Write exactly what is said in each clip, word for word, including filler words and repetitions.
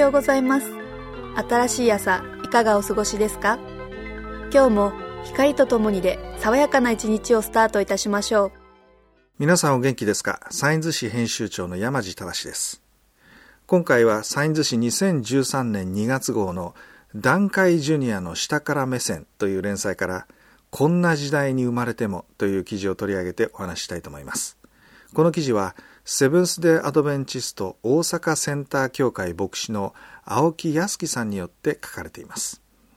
ようございます。新しい朝、いかがお過ごしですか？今日も光とともにで爽やかな一日をスタートいたしましょう。 皆さんお元気ですか？サインズ誌編集長の山地正です。今回はサインズ誌にせんじゅうさんねんにがつ号の団塊ジュニアの下から目線という連載からこんな時代に生まれてもという記事を取り上げてお話ししたいと思います。この記事はセブンスデーアドベンチスト大阪センター協会牧師の青木康樹さんによって書かれています。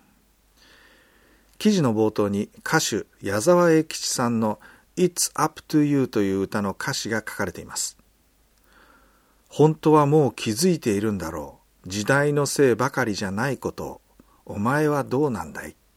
記事の冒頭に歌手矢沢永吉さんの It's Up to You という歌の歌詞が書かれています。本当はもう気づいているんだろう。時代のせいばかりじゃないことを。お前はどうなんだい。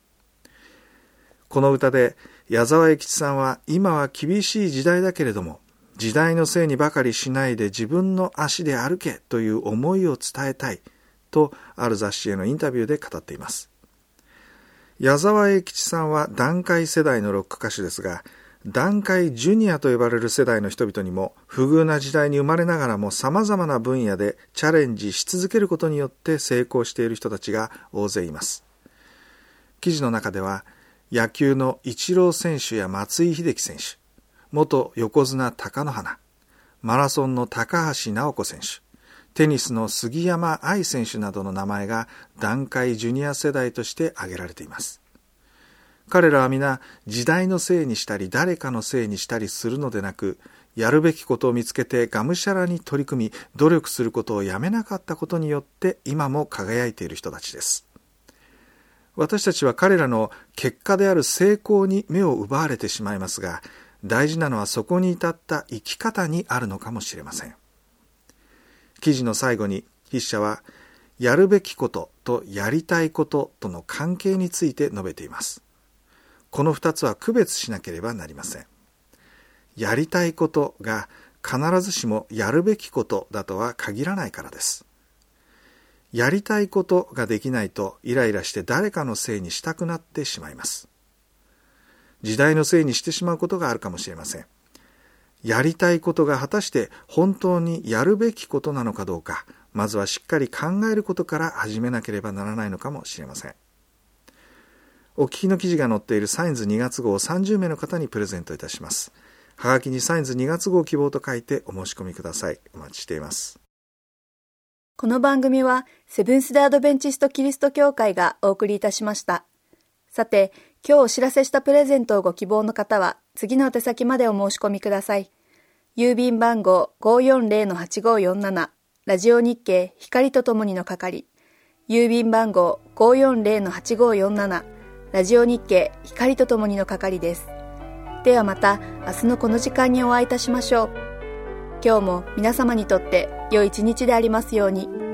この歌で矢沢永吉さんは今は厳しい時代だけれども時代のせいにばかりしないで自分の足で歩けという思いを伝えたいとある雑誌へのインタビューで語っています。矢沢永吉さんは団塊世代のロック歌手ですが、団塊ジュニアと呼ばれる世代の人々にも不遇な時代に生まれながらも様々な分野でチャレンジし続けることによって成功している人たちが大勢います。記事の中では野球のイチロー選手や松井秀喜選手、元横綱貴乃花、マラソンの高橋尚子選手、テニスの杉山愛選手などの名前が団塊ジュニア世代として挙げられています。彼らは皆時代のせいにしたり誰かのせいにしたりするのでなく、やるべきことを見つけてがむしゃらに取り組み努力することをやめなかったことによって今も輝いている人たちです。私たちは彼らの結果である成功に目を奪われてしまいますが、大事なのはそこに至った生き方にあるのかもしれません。記事の最後に筆者はやるべきこととやりたいこととの関係について述べています。この二つは区別しなければなりません。やりたいことが必ずしもやるべきことだとは限らないからです。やりたいことができないとイライラして誰かのせいにしたくなってしまいます。時代のせいにしてしまうことがあるかもしれません。やりたいことが果たして本当にやるべきことなのかどうか、まずはしっかり考えることから始めなければならないのかもしれません。お聞きの記事が載っているサインズにがつ号をさんじゅうめいの方にプレゼントいたします。はがきにサインズにがつ号希望と書いてお申し込みください。お待ちしています。 この番組はセブンス・デ・アドベンチスト・キリスト教会がお送りいたしました。さて、今日お知らせしたプレゼントをご希望の方は次の宛先までお申し込みください。郵便番号 ごーよんぜろのはちごーよんなな ラジオ日経光とともにの係、郵便番号 ごーよんぜろのはちごーよんなな ラジオ日経光とともにの係です。ではまた明日のこの時間にお会いいたしましょう。今日も皆様にとって良い一日でありますように。